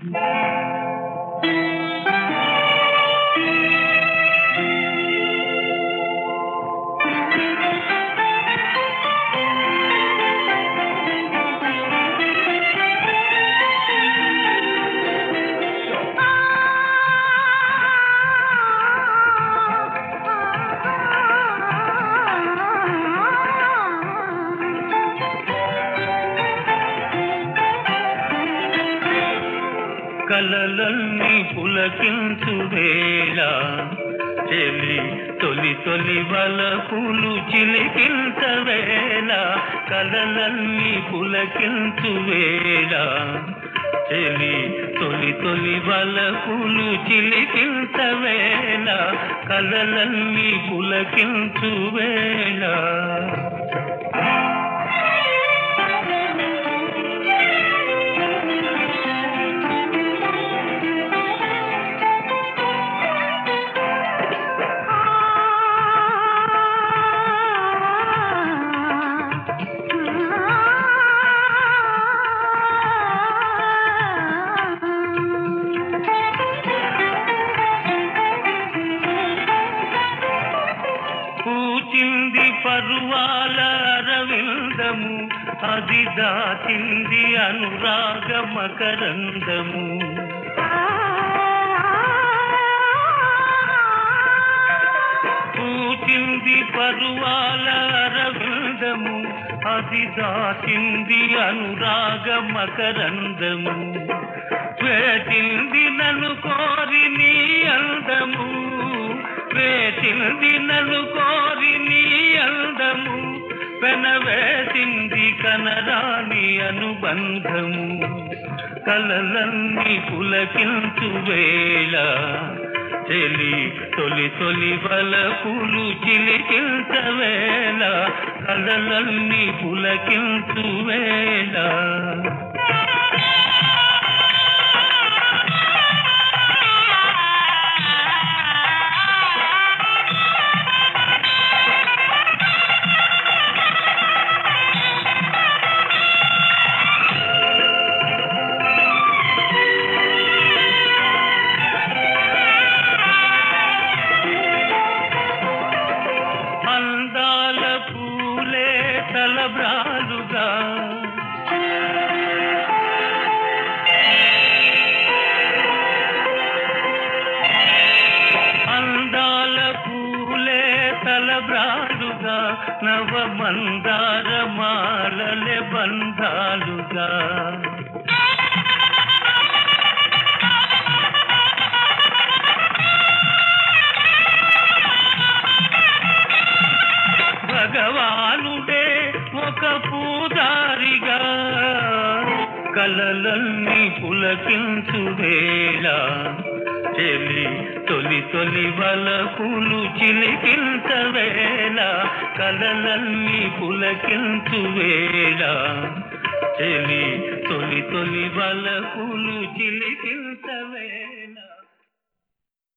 కలలన్నీ పులకించు వేళ చెలి తొలి తొలి వలపులు చిలికించ వేళ కలలన్నీ పులకించు వేళ చెలి తొలి తొలి వలపులు చిలికించ వేళ కలలన్నీ పులకించు వేళ పూచింది పరువాల అరవిందము అది దాచింది అనురాగ మకరందము పూచింది పరువాల అరవిందము అది దాచింది అనురాగ మకరందము వేచింది నన్ను కోరి నీ అందము వేచింది నన్ను కోరి నీ అందము పెనవేసింది కనరాని అనుబంధము కలలన్నీ పులకించు వేళ చెలి తొలి తొలి వలపులు చిలికించ వేళ కలలన్నీ పులకించు వేళ అందాల పూలే తలబ్రాలుగా అందాల పూలే తలబ్రాలుగా నవ మందార మాలలే బంధాలుగా భగవానుడే ఒక పూజారిగా కలలన్నీ పులకించు వేళ చెలి తొలి తొలి వలపులు చిలికించ వేళ కలలన్నీ పులకించు వేళ చెలి తొలి తొలి వలపులు చిలికించ వేళ